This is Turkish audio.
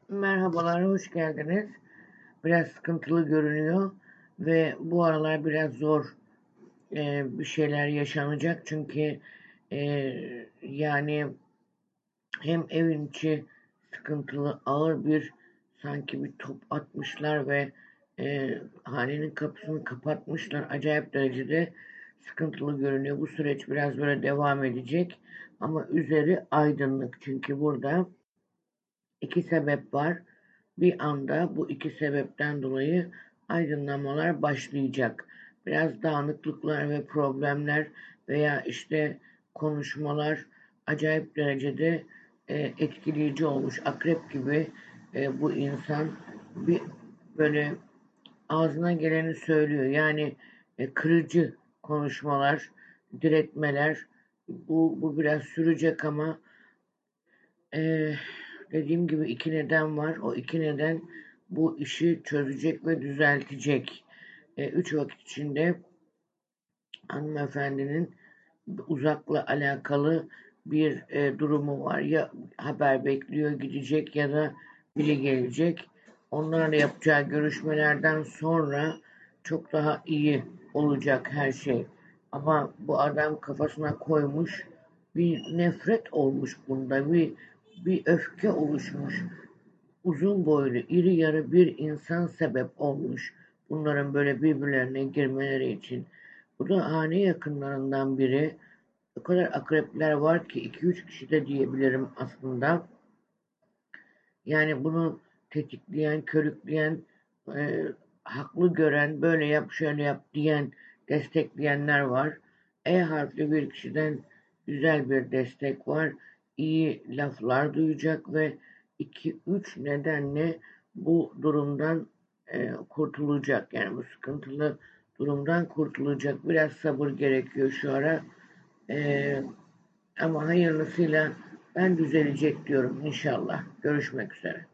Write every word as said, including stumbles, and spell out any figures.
Merhabalar, hoş geldiniz. Biraz sıkıntılı görünüyor ve bu aralar biraz zor e, bir şeyler yaşanacak. Çünkü e, yani hem evin içi sıkıntılı, ağır bir sanki bir top atmışlar ve e, hanenin kapısını kapatmışlar. Acayip derecede sıkıntılı görünüyor. Bu süreç biraz böyle devam edecek ama üzeri aydınlık. Çünkü burada iki sebep var. Bir anda bu iki sebepten dolayı aydınlanmalar başlayacak. Biraz dağınıklıklar ve problemler veya işte konuşmalar acayip derecede e, etkileyici olmuş. Akrep gibi e, bu insan bir böyle ağzına geleni söylüyor. Yani e, kırıcı konuşmalar, diretmeler bu, bu biraz sürecek ama Eee, dediğim gibi iki neden var. O iki neden bu işi çözecek ve düzeltecek. E, üç vakit içinde hanımefendinin uzakla alakalı bir e, durumu var. Ya haber bekliyor gidecek ya da biri gelecek. Onlarla yapacağı görüşmelerden sonra çok daha iyi olacak her şey. Ama bu adam kafasına koymuş bir nefret olmuş bunda. Bir bir öfke oluşmuş. Uzun boylu, iri yarı bir insan sebep olmuş bunların böyle birbirlerine girmeleri için. Bu da hane yakınlarından biri. O kadar akrepler var ki iki üç kişi de diyebilirim aslında. Yani bunu tetikleyen, körükleyen, e, haklı gören, böyle yap, şöyle yap diyen, destekleyenler var. E harfli bir kişiden güzel bir destek var. İyi laflar duyacak ve iki üç nedenle bu durumdan e, kurtulacak. Yani bu sıkıntılı durumdan kurtulacak. Biraz sabır gerekiyor şu ara. E, ama hayırlısıyla ben düzelecek diyorum inşallah. Görüşmek üzere.